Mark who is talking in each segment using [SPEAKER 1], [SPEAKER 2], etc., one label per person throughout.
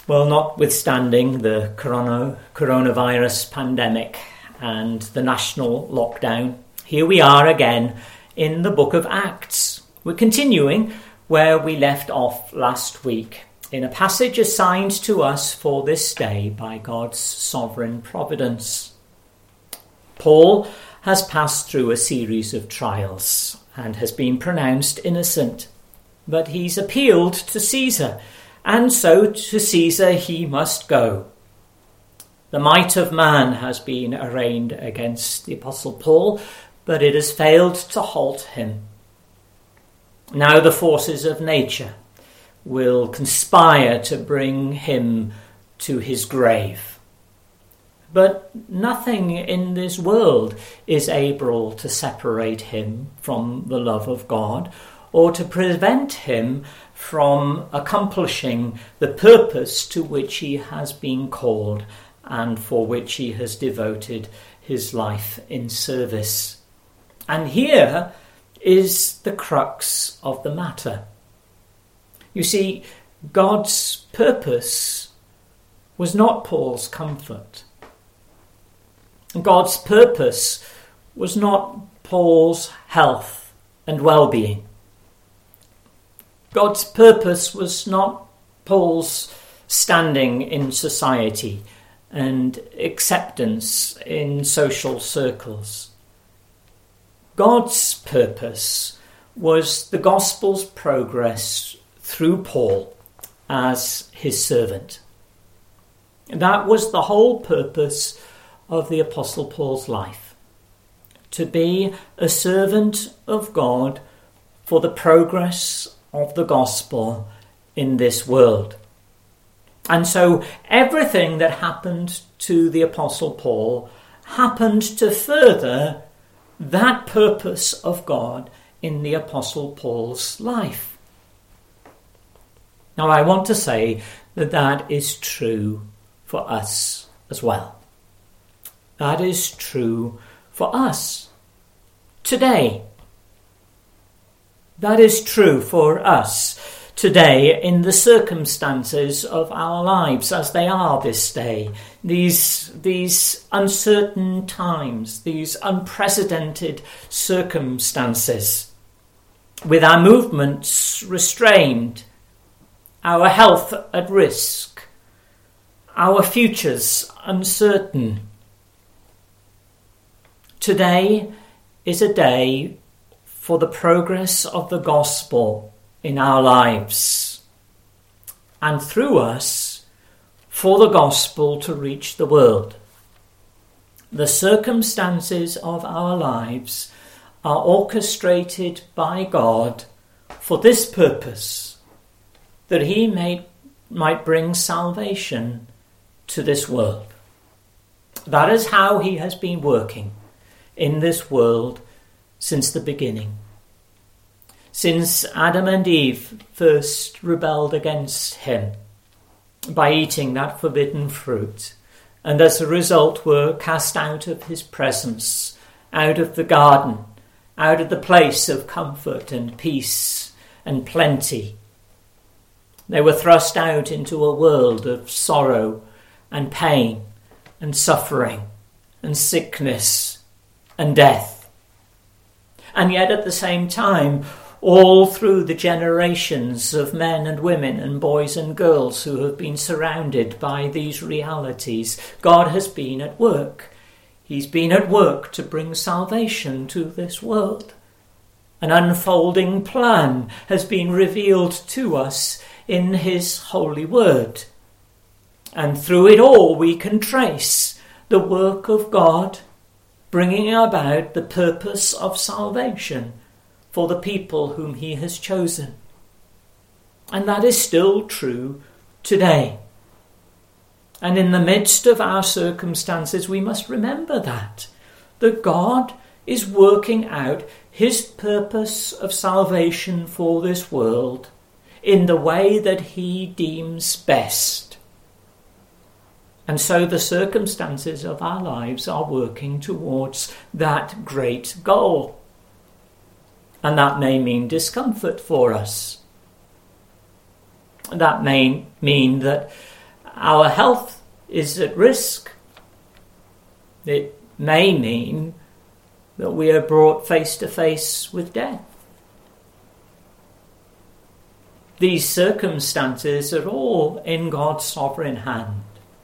[SPEAKER 1] Well, notwithstanding the coronavirus pandemic and the national lockdown, here we are again in the book of Acts. We're continuing where we left off last week in a passage assigned to us for this day by God's sovereign providence. Paul has passed through a series of trials and has been pronounced innocent, but he's appealed to Caesar, and so to Caesar he must go. The might of man has been arraigned against the Apostle Paul, but it has failed to halt him. Now the forces of nature will conspire to bring him to his grave. But nothing in this world is able to separate him from the love of God or to prevent him from accomplishing the purpose to which he has been called and for which he has devoted his life in service. And here is the crux of the matter. You see, God's purpose was not Paul's comfort. God's purpose was not Paul's health and well-being. God's purpose was not Paul's standing in society and acceptance in social circles. God's purpose was the gospel's progress through Paul as his servant. That was the whole purpose of the Apostle Paul's life, to be a servant of God for the progress of the gospel in this world. And so everything that happened to the Apostle Paul happened to further that purpose of God in the Apostle Paul's life. Now I want to say that that is true for us as well. That is true for us today. That is true for us today in the circumstances of our lives as they are this day. These uncertain times, these unprecedented circumstances, with our movements restrained, our health at risk, our futures uncertain. Today is a day for the progress of the gospel in our lives, and through us, for the gospel to reach the world. The circumstances of our lives are orchestrated by God for this purpose, that he might bring salvation to this world. That is how he has been working in this world since the beginning. Since Adam and Eve first rebelled against him by eating that forbidden fruit, and as a result were cast out of his presence, out of the garden, out of the place of comfort and peace and plenty. They were thrust out into a world of sorrow and pain and suffering and sickness and death. And yet at the same time, all through the generations of men and women and boys and girls who have been surrounded by these realities, God has been at work. He's been at work to bring salvation to this world. An unfolding plan has been revealed to us in his holy word. And through it all we can trace the work of God bringing about the purpose of salvation for the people whom he has chosen. And that is still true today. And in the midst of our circumstances, we must remember that God is working out his purpose of salvation for this world in the way that he deems best. And so the circumstances of our lives are working towards that great goal. And that may mean discomfort for us. That may mean that our health is at risk. It may mean that we are brought face to face with death. These circumstances are all in God's sovereign hand.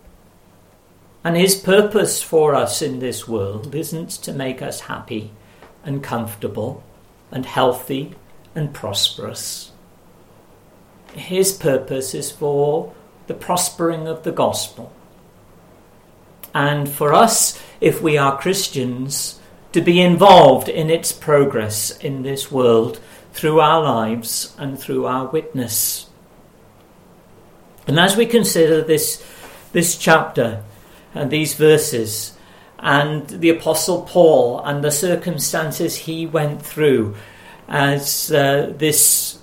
[SPEAKER 1] And his purpose for us in this world isn't to make us happy and comfortable and healthy and prosperous. His purpose is for the prospering of the gospel. And for us, if we are Christians, to be involved in its progress in this world through our lives and through our witness. And as we consider this chapter and these verses and the Apostle Paul and the circumstances he went through as this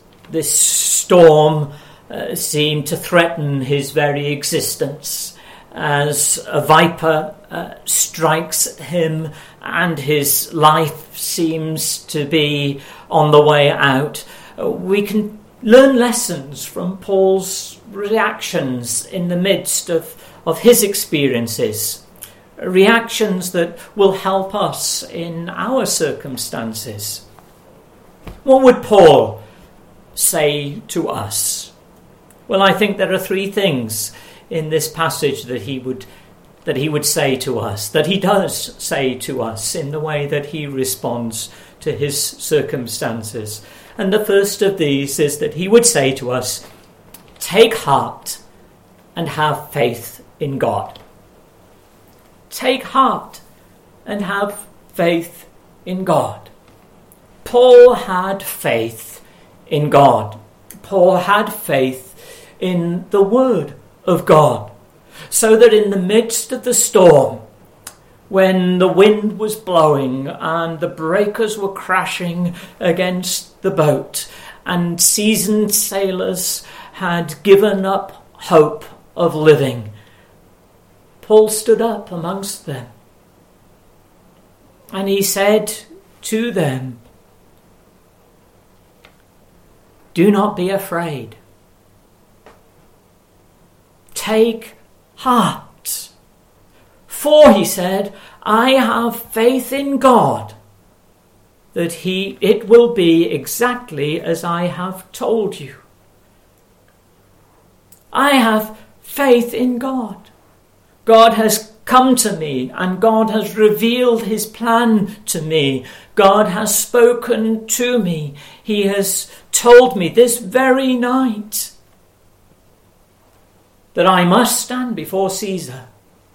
[SPEAKER 1] storm seemed to threaten his very existence, as a viper strikes him and his life seems to be on the way out, we can learn lessons from Paul's reactions in the midst of his experiences, reactions that will help us in our circumstances. What would Paul say to us? Well, I think there are three things in this passage that he would say to us, that he does say to us in the way that he responds to his circumstances. And the first of these is that he would say to us, take heart and have faith in God. Take heart and have faith in God. Paul had faith in God. Paul had faith in the Word of God, so that in the midst of the storm, when the wind was blowing and the breakers were crashing against the boat and seasoned sailors had given up hope of living, Paul stood up amongst them and he said to them, do not be afraid. Take heart. For, he said, I have faith in God that it will be exactly as I have told you. I have faith in God. God has come to me and God has revealed his plan to me. God has spoken to me. He has told me this very night that I must stand before Caesar.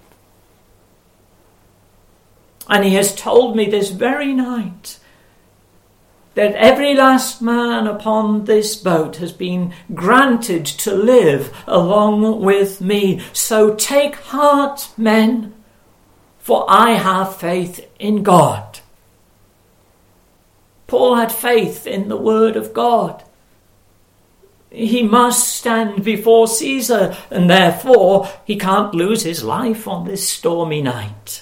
[SPEAKER 1] And he has told me this very night that every last man upon this boat has been granted to live along with me. So take heart, men, for I have faith in God. Paul had faith in the word of God. He must stand before Caesar, and therefore he can't lose his life on this stormy night.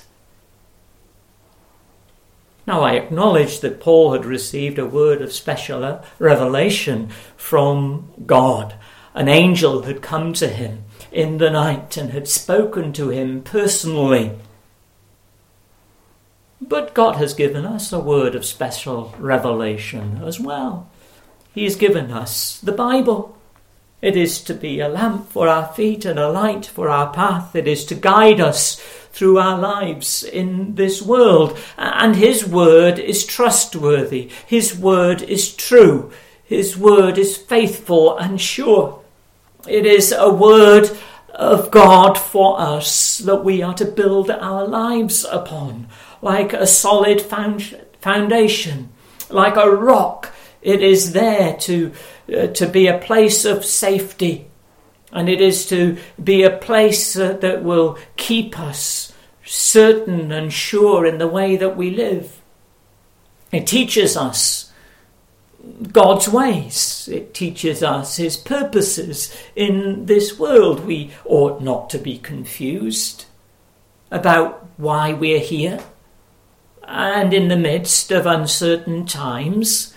[SPEAKER 1] Now, I acknowledge that Paul had received a word of special revelation from God. An angel had come to him in the night and had spoken to him personally. But God has given us a word of special revelation as well. He has given us the Bible. It is to be a lamp for our feet and a light for our path. It is to guide us through our lives in this world. And his word is trustworthy. His word is true. His word is faithful and sure. It is a word of God for us that we are to build our lives upon, like a solid foundation, like a rock. It is there to be a place of safety, and it is to be a place that will keep us certain and sure in the way that we live. It teaches us God's ways. It teaches us his purposes in this world. We ought not to be confused about why we're here. And in the midst of uncertain times,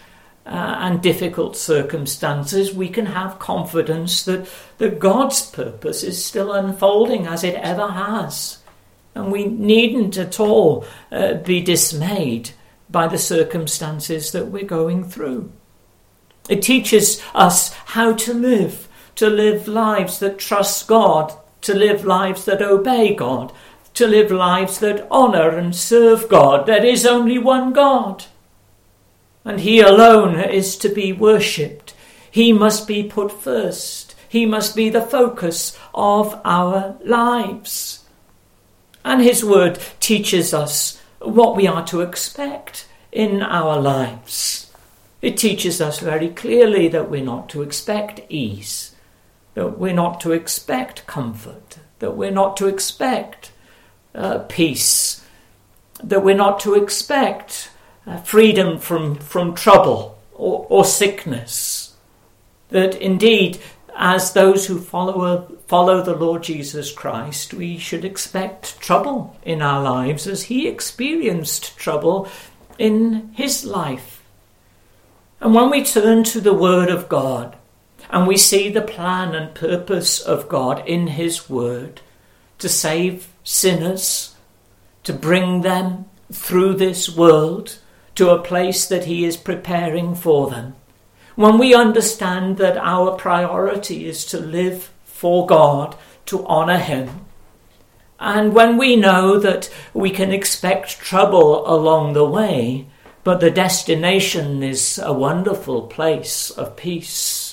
[SPEAKER 1] and difficult circumstances, we can have confidence that God's purpose is still unfolding as it ever has. And we needn't at all be dismayed by the circumstances that we're going through. It teaches us how to live lives that trust God, to live lives that obey God, to live lives that honour and serve God. There is only one God, and He alone is to be worshipped. He must be put first. He must be the focus of our lives. And His word teaches us what we are to expect in our lives. It teaches us very clearly that we're not to expect ease, that we're not to expect comfort, that we're not to expect peace, that we're not to expect freedom from trouble or sickness. That indeed, as those who follow the Lord Jesus Christ, we should expect trouble in our lives as He experienced trouble in His life. And when we turn to the Word of God and we see the plan and purpose of God in His Word to save sinners, to bring them through this world to a place that He is preparing for them, when we understand that our priority is to live for God, to honour Him, and when we know that we can expect trouble along the way, but the destination is a wonderful place of peace,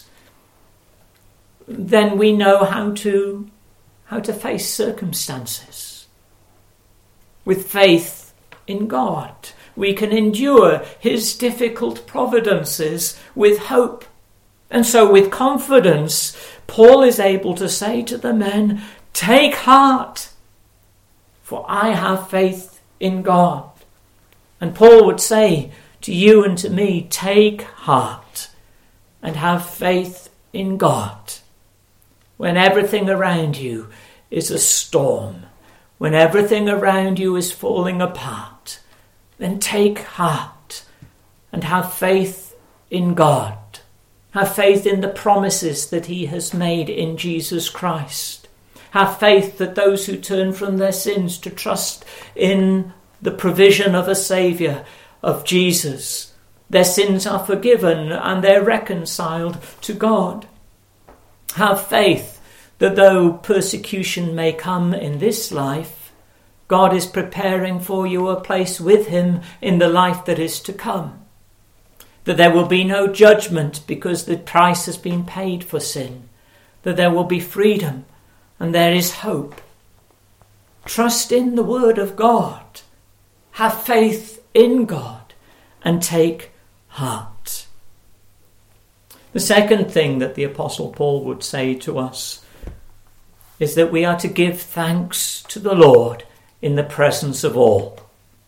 [SPEAKER 1] then we know how to face circumstances. With faith in God, we can endure His difficult providences with hope. And so with confidence, Paul is able to say to the men, "Take heart, for I have faith in God." And Paul would say to you and to me, "Take heart and have faith in God." When everything around you is a storm, when everything around you is falling apart, then take heart and have faith in God. Have faith in the promises that He has made in Jesus Christ. Have faith that those who turn from their sins to trust in the provision of a Saviour, of Jesus, their sins are forgiven and they're reconciled to God. Have faith that though persecution may come in this life, God is preparing for you a place with Him in the life that is to come. That there will be no judgment because the price has been paid for sin. That there will be freedom and there is hope. Trust in the Word of God. Have faith in God and take heart. The second thing that the Apostle Paul would say to us is that we are to give thanks to the Lord in the presence of all.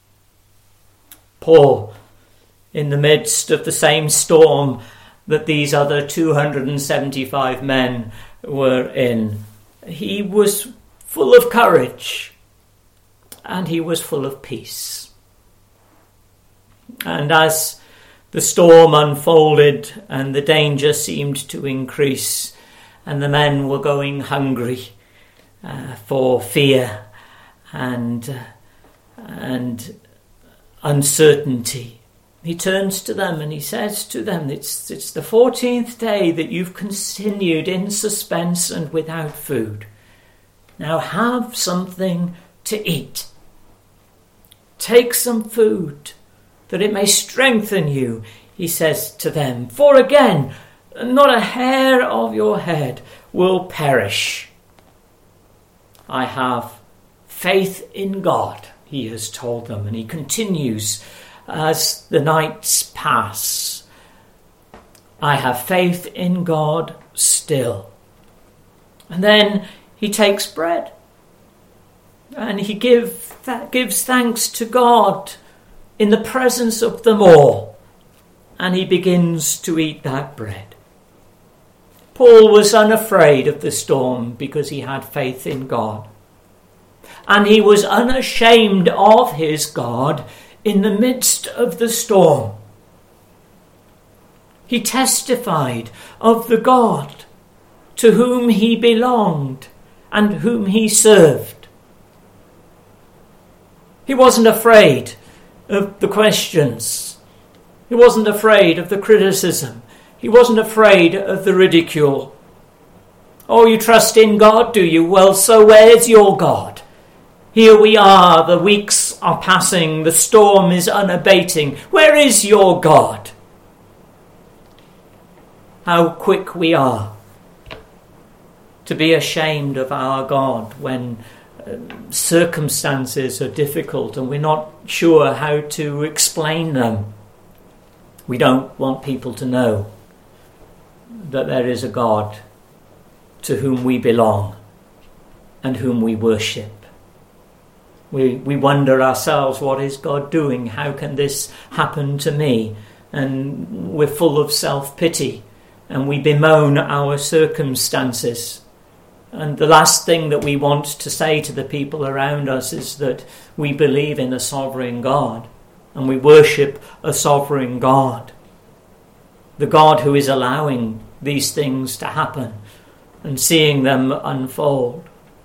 [SPEAKER 1] Paul, in the midst of the same storm that these other 275 men were in, he was full of courage and he was full of peace. And as the storm unfolded and the danger seemed to increase and the men were going hungry for fear and uncertainty, he turns to them and he says to them, it's the 14th day that you've continued in suspense and without food. Now have something to eat. Take some food that it may strengthen you, he says to them. For again, not a hair of your head will perish. I have faith in God, he has told them, and he continues as the nights pass. I have faith in God still. And then he takes bread and he gives thanks to God in the presence of them all, and he begins to eat that bread. Paul was unafraid of the storm because he had faith in God. And he was unashamed of his God in the midst of the storm. He testified of the God to whom he belonged and whom he served. He wasn't afraid of the questions. He wasn't afraid of the criticism. He wasn't afraid of the ridicule. Oh, you trust in God, do you? Well, so where's your God? Here we are, the weeks are passing, the storm is unabating. Where is your God? How quick we are to be ashamed of our God when circumstances are difficult and we're not sure how to explain them. We don't want people to know that there is a God to whom we belong and whom we worship. We wonder ourselves, what is God doing? How can this happen to me? And we're full of self-pity and we bemoan our circumstances. And the last thing that we want to say to the people around us is that we believe in a sovereign God and we worship a sovereign God. The God who is allowing these things to happen and seeing them unfold.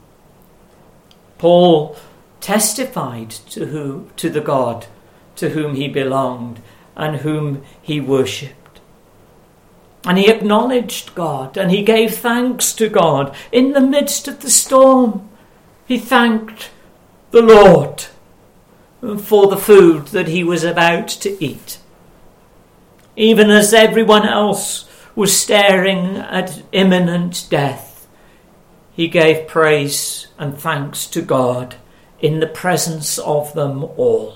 [SPEAKER 1] Paul testified to the God to whom he belonged and whom he worshipped. And he acknowledged God and he gave thanks to God in the midst of the storm. He thanked the Lord for the food that he was about to eat. Even as everyone else was staring at imminent death, he gave praise and thanks to God in the presence of them all.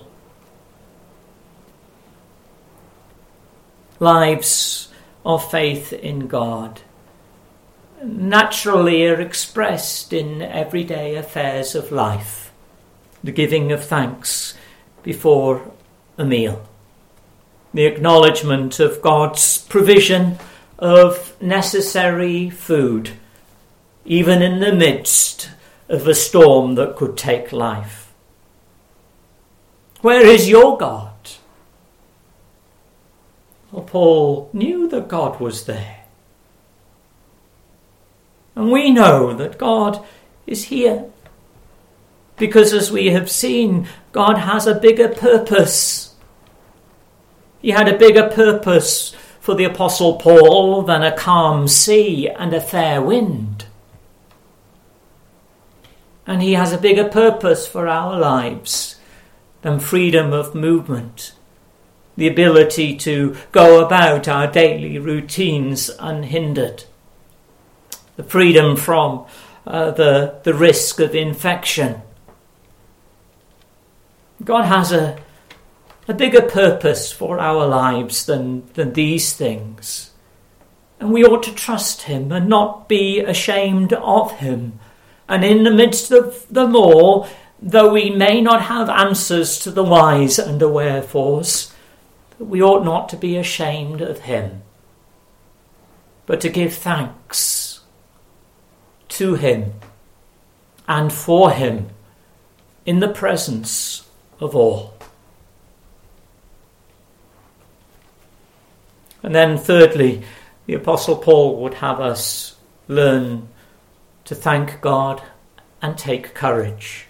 [SPEAKER 1] Lives of faith in God naturally are expressed in everyday affairs of life, the giving of thanks before a meal, the acknowledgement of God's provision of necessary food, even in the midst of a storm that could take life. Where is your God? Well, Paul knew that God was there. And we know that God is here. Because as we have seen, God has a bigger purpose. He had a bigger purpose for the Apostle Paul than a calm sea and a fair wind. And he has a bigger purpose for our lives than freedom of movement, the ability to go about our daily routines unhindered, the freedom from the risk of infection. God has a bigger purpose for our lives than these things. And we ought to trust him and not be ashamed of him. And in the midst of them all, though we may not have answers to the whys and the wherefores, we ought not to be ashamed of him, but to give thanks to him and for him in the presence of all. And then thirdly, the Apostle Paul would have us learn to thank God and take courage.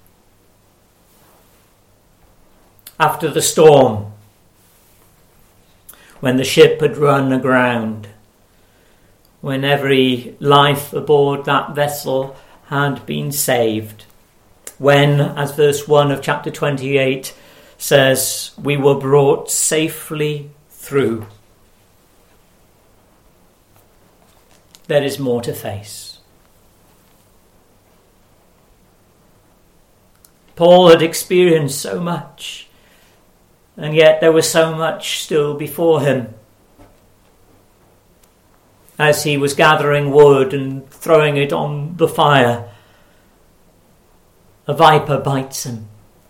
[SPEAKER 1] After the storm, when the ship had run aground, when every life aboard that vessel had been saved, when, as verse 1 of chapter 28 says, we were brought safely through, there is more to face. Paul had experienced so much, and yet there was so much still before him. As he was gathering wood and throwing it on the fire, a viper bites him.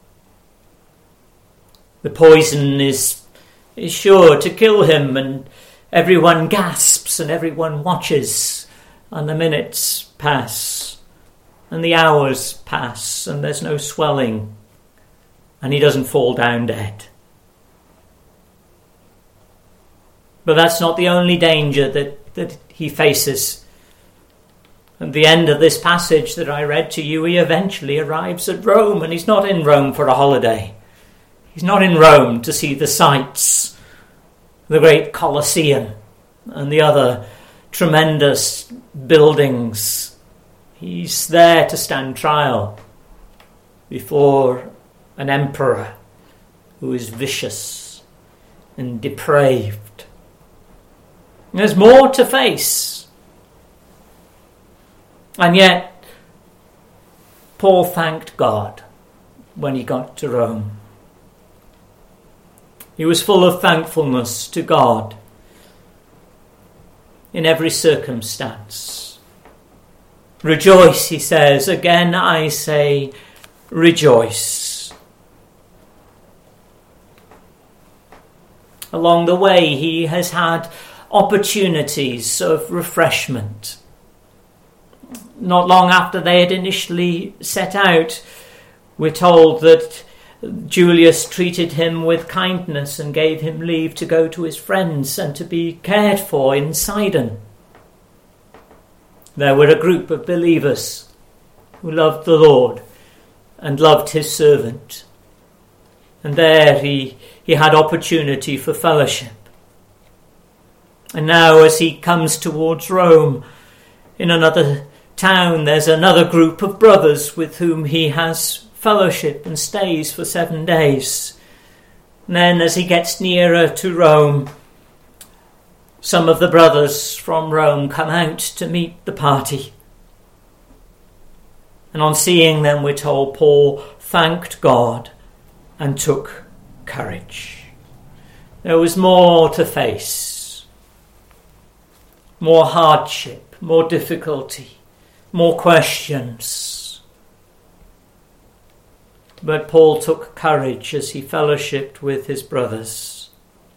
[SPEAKER 1] The poison is sure to kill him, and everyone gasps and everyone watches, and the minutes pass. And the hours pass and there's no swelling and he doesn't fall down dead. But that's not the only danger that he faces. At the end of this passage that I read to you, he eventually arrives at Rome, and he's not in Rome for a holiday. He's not in Rome to see the sights, the great Colosseum and the other tremendous buildings. He's there to stand trial before an emperor who is vicious and depraved. There's more to face. And yet, Paul thanked God when he got to Rome. He was full of thankfulness to God in every circumstance. Rejoice, he says. Again I say, rejoice. Along the way, he has had opportunities of refreshment. Not long after they had initially set out, we're told that Julius treated him with kindness and gave him leave to go to his friends and to be cared for in Sidon. There were a group of believers who loved the Lord and loved his servant. And there he had opportunity for fellowship. And now as he comes towards Rome, in another town, there's another group of brothers with whom he has fellowship and stays for 7 days. And then as he gets nearer to Rome, some of the brothers from Rome come out to meet the party. And on seeing them, we're told, Paul thanked God and took courage. There was more to face, more hardship, more difficulty, more questions. But Paul took courage as he fellowshiped with his brothers.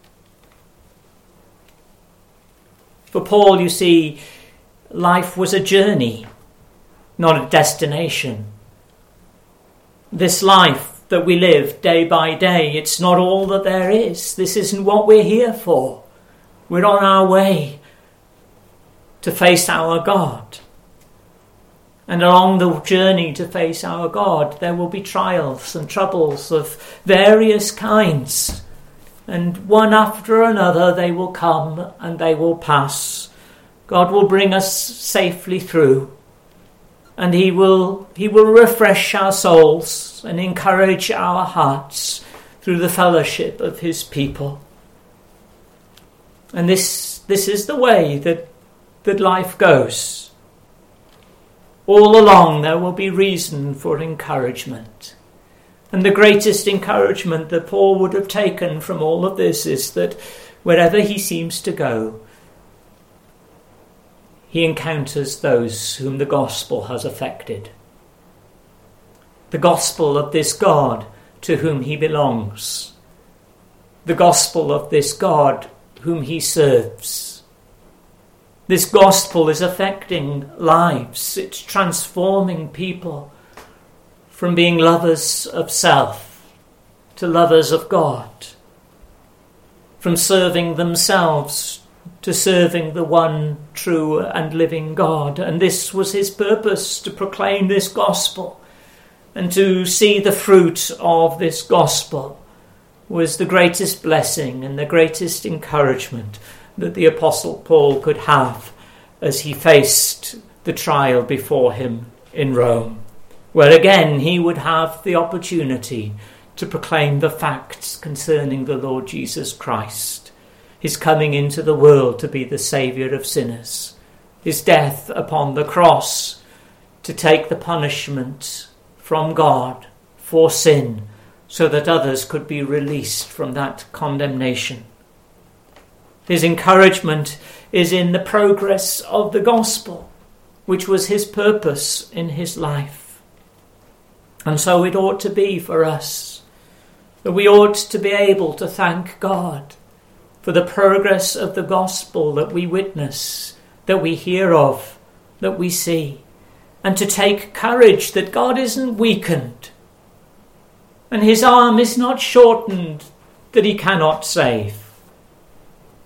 [SPEAKER 1] For Paul, you see, life was a journey, not a destination. This life that we live day by day, it's not all that there is. This isn't what we're here for. We're on our way to face our God. And along the journey to face our God, there will be trials and troubles of various kinds. And one after another, they will come and they will pass. God will bring us safely through. And He will refresh our souls and encourage our hearts through the fellowship of His people. And this is the way that life goes. All along there will be reason for encouragement. And the greatest encouragement that Paul would have taken from all of this is that wherever he seems to go, he encounters those whom the gospel has affected. The gospel of this God to whom he belongs. The gospel of this God whom he serves. This gospel is affecting lives. It's transforming people from being lovers of self to lovers of God. From serving themselves to serving the one true and living God. And this was his purpose, to proclaim this gospel. And to see the fruit of this gospel was the greatest blessing and the greatest encouragement that the Apostle Paul could have as he faced the trial before him in Rome, where again he would have the opportunity to proclaim the facts concerning the Lord Jesus Christ, his coming into the world to be the Saviour of sinners, his death upon the cross to take the punishment from God for sin so that others could be released from that condemnation. His encouragement is in the progress of the gospel, which was his purpose in his life. And so it ought to be for us, that we ought to be able to thank God for the progress of the gospel that we witness, that we hear of, that we see, and to take courage that God isn't weakened, and his arm is not shortened that he cannot save.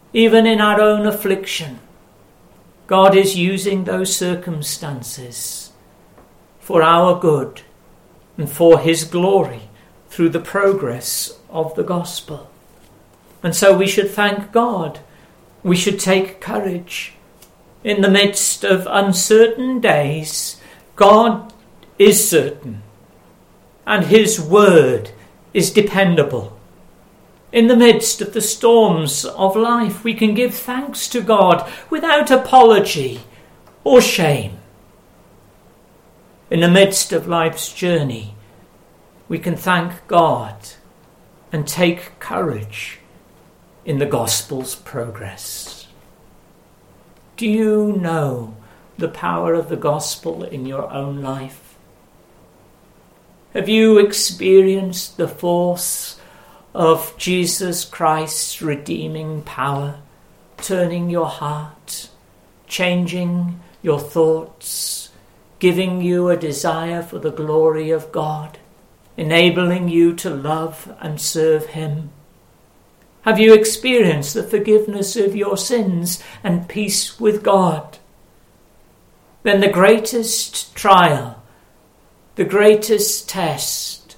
[SPEAKER 1] even in our own affliction, God is using those circumstances for our good and for his glory through the progress of the gospel. And so we should thank God. We should take courage. In the midst of uncertain days, God is certain, and his word is dependable. In the midst of the storms of life, we can give thanks to God without apology or shame. In the midst of life's journey, we can thank God and take courage in the gospel's progress. Do you know the power of the gospel in your own life? Have you experienced the force of Jesus Christ's redeeming power, turning your heart, changing your thoughts, giving you a desire for the glory of God, enabling you to love and serve him? Have you experienced the forgiveness of your sins and peace with God? Then the greatest trial, the greatest test,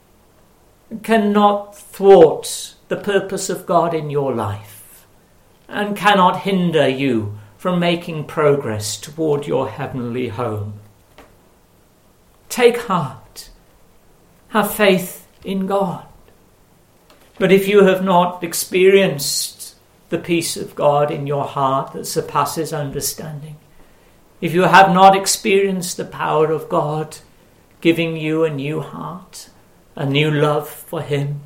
[SPEAKER 1] cannot thwart the purpose of God in your life and cannot hinder you from making progress toward your heavenly home. Take heart. Have faith in God. But if you have not experienced the peace of God in your heart that surpasses understanding, if you have not experienced the power of God giving you a new heart, a new love for him,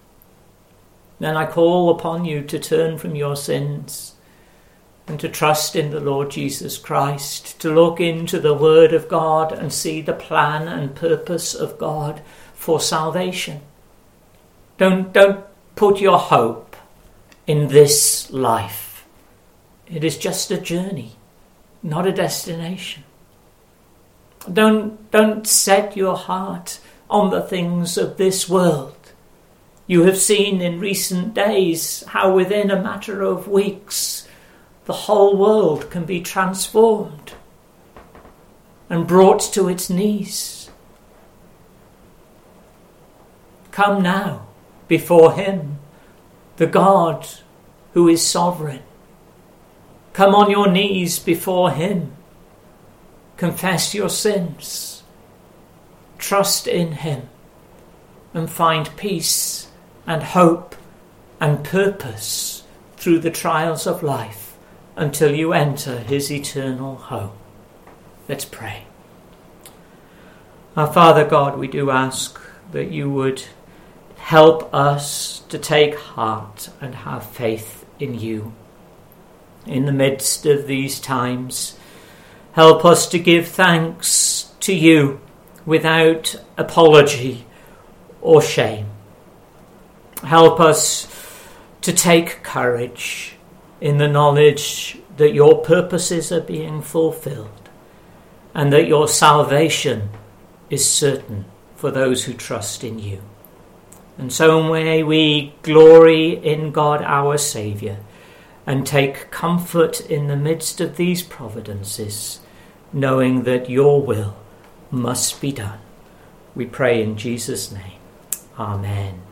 [SPEAKER 1] then I call upon you to turn from your sins and to trust in the Lord Jesus Christ, to look into the Word of God and see the plan and purpose of God for salvation. Don't put your hope in this life. It is just a journey, not a destination. Don't set your heart on the things of this world. You have seen in recent days how within a matter of weeks the whole world can be transformed and brought to its knees. Come now before him, the God who is sovereign. Come on your knees before him. Confess your sins. Trust in him and find peace and hope and purpose through the trials of life until you enter his eternal home. Let's pray. Our Father God, we do ask that you would help us to take heart and have faith in you. In the midst of these times, help us to give thanks to you without apology or shame. Help us to take courage in the knowledge that your purposes are being fulfilled and that your salvation is certain for those who trust in you. And so may we glory in God our Saviour and take comfort in the midst of these providences, knowing that your will must be done. We pray in Jesus' name. Amen.